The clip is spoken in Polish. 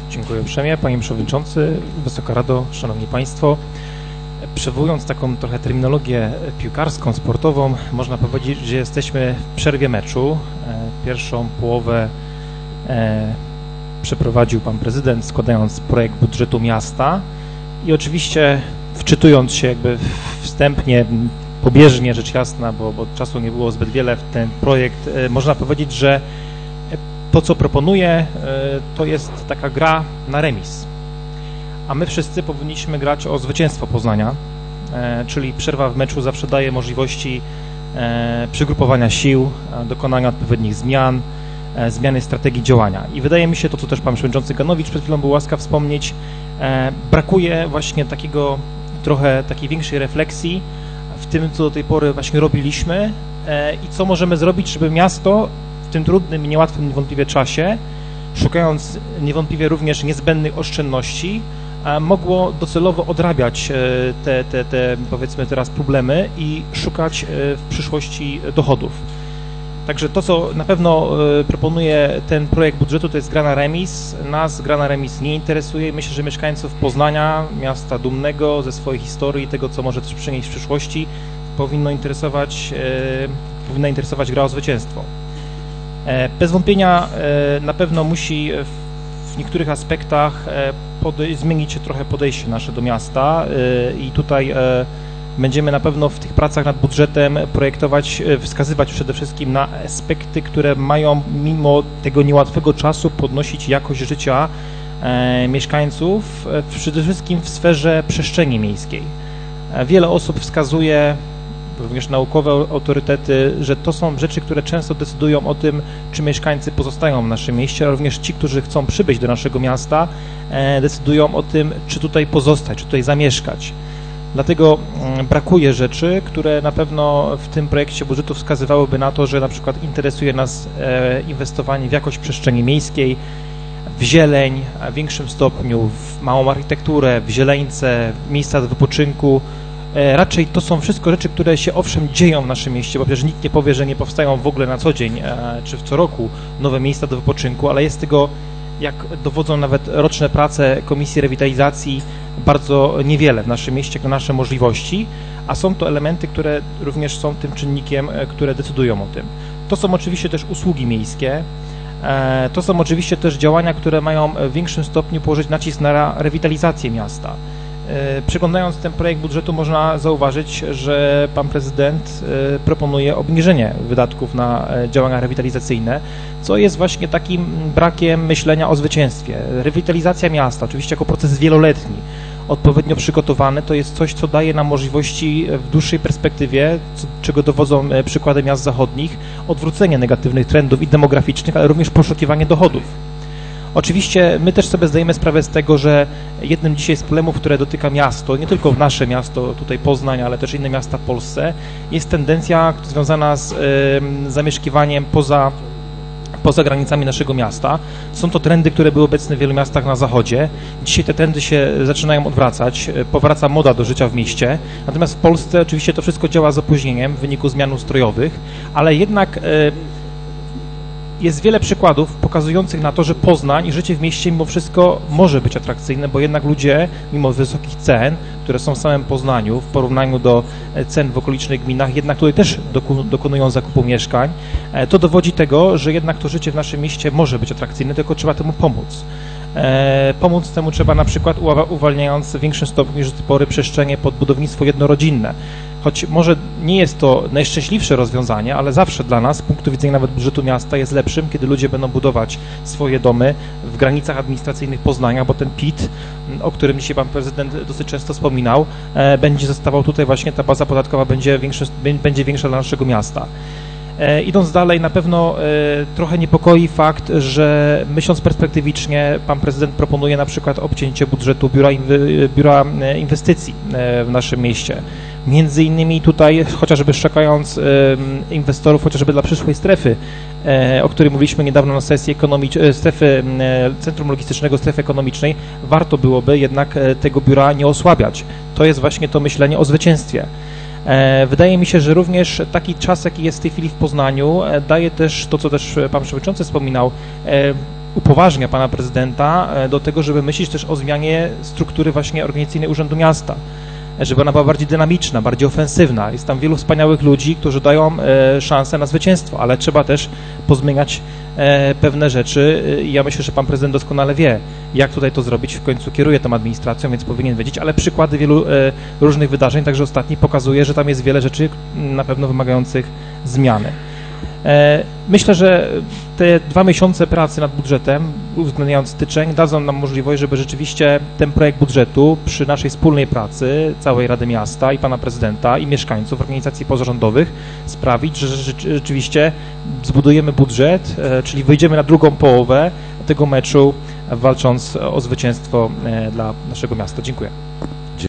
Dziękuję uprzejmie. Panie Przewodniczący, Wysoka Rado, Szanowni Państwo. Przywołując taką trochę terminologię piłkarską, sportową, można powiedzieć, że jesteśmy w przerwie meczu. Pierwszą połowę przeprowadził Pan Prezydent, składając projekt budżetu miasta i oczywiście wczytując się jakby wstępnie, pobieżnie rzecz jasna, bo czasu nie było zbyt wiele w ten projekt, można powiedzieć, że to, co proponuje, to jest taka gra na remis. A my wszyscy powinniśmy grać o zwycięstwo Poznania, czyli przerwa w meczu zawsze daje możliwości przygrupowania sił, dokonania odpowiednich zmian, zmiany strategii działania. I wydaje mi się, to co też Pan Przewodniczący Ganowicz przed chwilą był łaskaw wspomnieć, brakuje właśnie trochę takiej większej refleksji w tym, co do tej pory właśnie robiliśmy i co możemy zrobić, żeby miasto w tym trudnym i niełatwym niewątpliwie czasie, szukając niewątpliwie również niezbędnych oszczędności, mogło docelowo odrabiać te powiedzmy teraz problemy i szukać w przyszłości dochodów. Także to, co na pewno proponuje ten projekt budżetu, to jest gra na remis. Nas gra na remis nie interesuje. Myślę, że mieszkańców Poznania, miasta dumnego ze swojej historii, tego, co może też przynieść w przyszłości, powinna interesować gra o zwycięstwo. Bez wątpienia na pewno musi w niektórych aspektach zmienić się trochę podejście nasze do miasta i tutaj będziemy na pewno w tych pracach nad budżetem wskazywać przede wszystkim na aspekty, które mają mimo tego niełatwego czasu podnosić jakość życia mieszkańców, przede wszystkim w sferze przestrzeni miejskiej. Wiele osób wskazuje, również naukowe autorytety, że to są rzeczy, które często decydują o tym, czy mieszkańcy pozostają w naszym mieście, a również ci, którzy chcą przybyć do naszego miasta, decydują o tym, czy tutaj pozostać, czy tutaj zamieszkać. Dlatego brakuje rzeczy, które na pewno w tym projekcie budżetu wskazywałyby na to, że na przykład interesuje nas inwestowanie w jakość przestrzeni miejskiej, w zieleń, w większym stopniu, w małą architekturę, w zieleńce, w miejsca do wypoczynku. Raczej to są wszystko rzeczy, które się owszem dzieją w naszym mieście, bo przecież nikt nie powie, że nie powstają w ogóle na co dzień czy co roku nowe miejsca do wypoczynku, ale jest tego, jak dowodzą nawet roczne prace Komisji Rewitalizacji, bardzo niewiele w naszym mieście, jak na nasze możliwości, a są to elementy, które również są tym czynnikiem, które decydują o tym. To są oczywiście też usługi miejskie, to są oczywiście też działania, które mają w większym stopniu położyć nacisk na rewitalizację miasta. Przeglądając ten projekt budżetu można zauważyć, że Pan Prezydent proponuje obniżenie wydatków na działania rewitalizacyjne, co jest właśnie takim brakiem myślenia o zwycięstwie. Rewitalizacja miasta, oczywiście jako proces wieloletni, odpowiednio przygotowany, to jest coś, co daje nam możliwości w dłuższej perspektywie, czego dowodzą przykłady miast zachodnich, odwrócenie negatywnych trendów i demograficznych, ale również poszukiwanie dochodów. Oczywiście my też sobie zdajemy sprawę z tego, że jednym dzisiaj z problemów, które dotyka miasto, nie tylko nasze miasto, tutaj Poznań, ale też inne miasta w Polsce, jest tendencja związana z zamieszkiwaniem poza granicami naszego miasta. Są to trendy, które były obecne w wielu miastach na zachodzie. Dzisiaj te trendy się zaczynają odwracać, powraca moda do życia w mieście. Natomiast w Polsce oczywiście to wszystko działa z opóźnieniem w wyniku zmian ustrojowych, ale jednak jest wiele przykładów pokazujących na to, że Poznań i życie w mieście mimo wszystko może być atrakcyjne, bo jednak ludzie, mimo wysokich cen, które są w samym Poznaniu w porównaniu do cen w okolicznych gminach, jednak tutaj też dokonują zakupu mieszkań. To dowodzi tego, że jednak to życie w naszym mieście może być atrakcyjne, tylko trzeba temu pomóc. Pomóc temu trzeba na przykład uwalniając w większym stopniu niż do tej pory przestrzenie pod budownictwo jednorodzinne. Choć może nie jest to najszczęśliwsze rozwiązanie, ale zawsze dla nas, z punktu widzenia nawet budżetu miasta, jest lepszym, kiedy ludzie będą budować swoje domy w granicach administracyjnych Poznania, bo ten PIT, o którym dzisiaj Pan Prezydent dosyć często wspominał, będzie zostawał tutaj właśnie, ta baza podatkowa będzie większa dla naszego miasta. Idąc dalej, na pewno trochę niepokoi fakt, że myśląc perspektywicznie, Pan Prezydent proponuje na przykład obcięcie budżetu biura inwestycji w naszym mieście. Między innymi tutaj, chociażby szukając inwestorów, chociażby dla przyszłej strefy, o której mówiliśmy niedawno na sesji Centrum Logistycznego Strefy Ekonomicznej, warto byłoby jednak tego biura nie osłabiać. To jest właśnie to myślenie o zwycięstwie. Wydaje mi się, że również taki czas, jaki jest w tej chwili w Poznaniu, daje też to, co też Pan Przewodniczący wspominał, upoważnia pana prezydenta do tego, żeby myśleć też o zmianie struktury właśnie organizacyjnej Urzędu Miasta, żeby ona była bardziej dynamiczna, bardziej ofensywna. Jest tam wielu wspaniałych ludzi, którzy dają szansę na zwycięstwo, ale trzeba też pozmieniać pewne rzeczy i ja myślę, że pan prezydent doskonale wie, jak tutaj to zrobić. W końcu kieruje tą administracją, więc powinien wiedzieć, ale przykłady wielu różnych wydarzeń, także ostatni, pokazuje, że tam jest wiele rzeczy na pewno wymagających zmiany. Myślę, że te 2 miesiące pracy nad budżetem, uwzględniając styczeń, dadzą nam możliwość, żeby rzeczywiście ten projekt budżetu przy naszej wspólnej pracy całej Rady Miasta i pana prezydenta i mieszkańców, organizacji pozarządowych sprawić, że rzeczywiście zbudujemy budżet, czyli wyjdziemy na drugą połowę tego meczu, walcząc o zwycięstwo dla naszego miasta. Dziękuję.